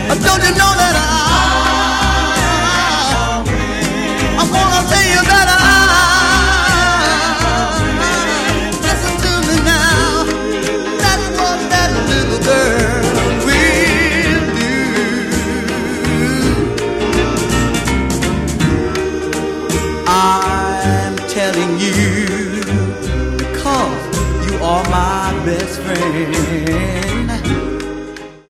Don't you know that I'm gonna tell you that listen to me now. That's what that little girl will do. I'm telling you because you are my best friend.